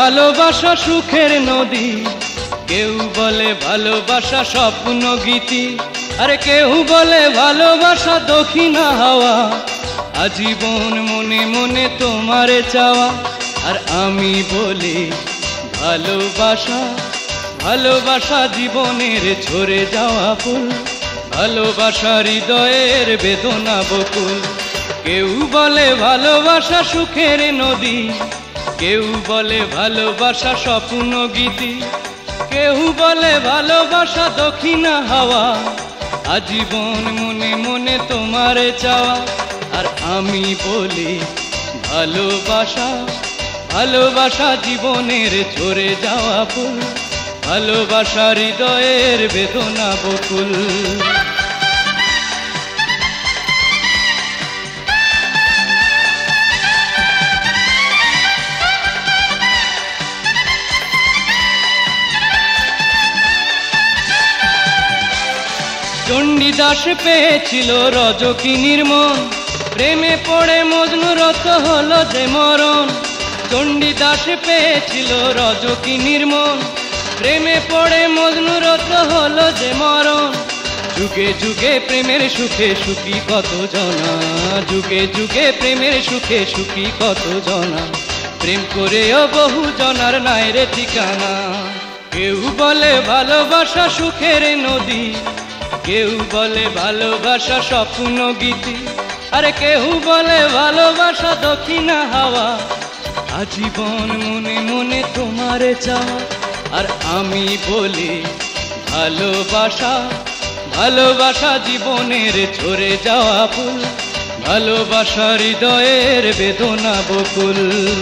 ভালোবাসা সুখের নদী, কেউ বলে ভালোবাসা স্বপ্ন গীতি, আরে কেউ বলে ভালোবাসা দক্ষিণা হাওয়া। আজীবন মনে মনে তোমারে চাওয়া, আর আমি বলি ভালোবাসা, ভালোবাসা জীবনের ঝরে যাওয়া ফুল, ভালোবাসা হৃদয়ের বেদনা বকুল। কেউ বলে ভালোবাসা সুখের নদী, কেউ বলে ভালোবাসা স্বপ্ন গীতি, কেউ বলে ভালোবাসা দক্ষিণা হাওয়া। আজীবন মনে মনে তোমারে চাওয়া, আর আমি বলি ভালোবাসা, ভালোবাসা জীবনের ঝরে যাওয়া ফুল, ভালোবাসা হৃদয়ের বেদনা বকুল। চণ্ডীদাস পেয়েছিল রজকিনীর মন, প্রেমে পড়ে মজনু রত হলো যে মরণ। চণ্ডীদাস পেয়েছিল রজকিনীর মন, প্রেমে পড়ে মজনু রত হলো যে মরণ। যুগে যুগে প্রেমের সুখে সুখী কত জনা, যুগে যুগে প্রেমের সুখে সুখী কত জনা, প্রেম করেও বহু জনার নাই রে ঠিকানা। কেউ বলে ভালোবাসা সুখের নদী, কেউ বলে ভালোবাসা স্বপ্ন গীতি, আরে কেউ বলে ভালোবাসা দক্ষিণা হাওয়া। আজীবন মনে মনে তোমারে চাওয়া, আর আমি বলি ভালোবাসা, ভালোবাসা জীবনের ঝরে যাওয়া ফুল, ভালোবাসা হৃদয়ের বেদনা বকুল।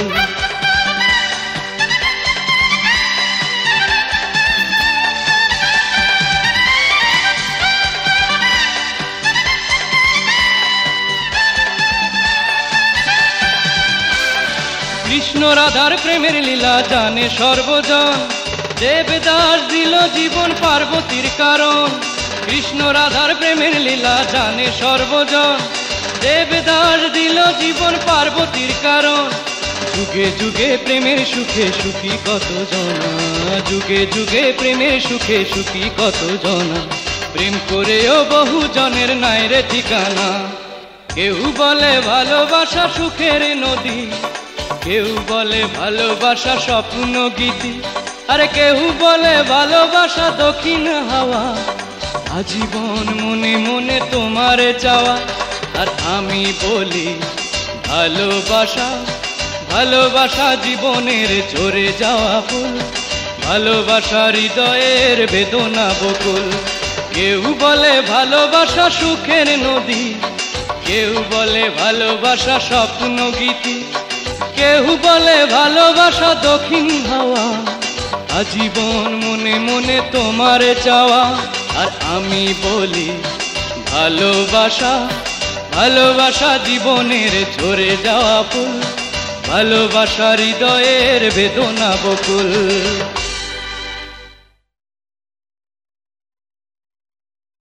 কৃষ্ণ রাধার প্রেমের লীলা জানে সর্বজন, দেবদাস দিল জীবন পার্বতীর কারণ। কৃষ্ণ রাধার প্রেমের লীলা জানে সর্বজন, দেবদাস দিল জীবন পার্বতীর কারণ। যুগে যুগে প্রেমের সুখে সুখী কত জনা, যুগে যুগে প্রেমের সুখে সুখী কত জনা, প্রেম করেও বহু জনের নাই রে ঠিকানা। কেউ বলে ভালোবাসা সুখের নদী, কেউ বলে ভালোবাসা স্বপ্ন গীতি, আরে কেউ বলে ভালোবাসা দক্ষিণ হাওয়া। আজীবন মনে মনে তোমারে চাওয়া, আর আমি বলি ভালোবাসা, ভালোবাসা জীবনের ঝরে যাওয়া ফুল, ভালোবাসা হৃদয়ের বেদনা বকুল। কেউ বলে ভালোবাসা সুখের নদী, কেউ বলে ভালোবাসা স্বপ্ন গীতি, কেউ বলে ভালোবাসা দক্ষিণ হাওয়া। আজীবন মনে মনে তোমারে চাওয়া, আর আমি বলি ভালোবাসা, ভালোবাসা জীবনের ঝরে যাওয়া ফুল, ভালোবাসা হৃদয়ের বেদনা বকুল।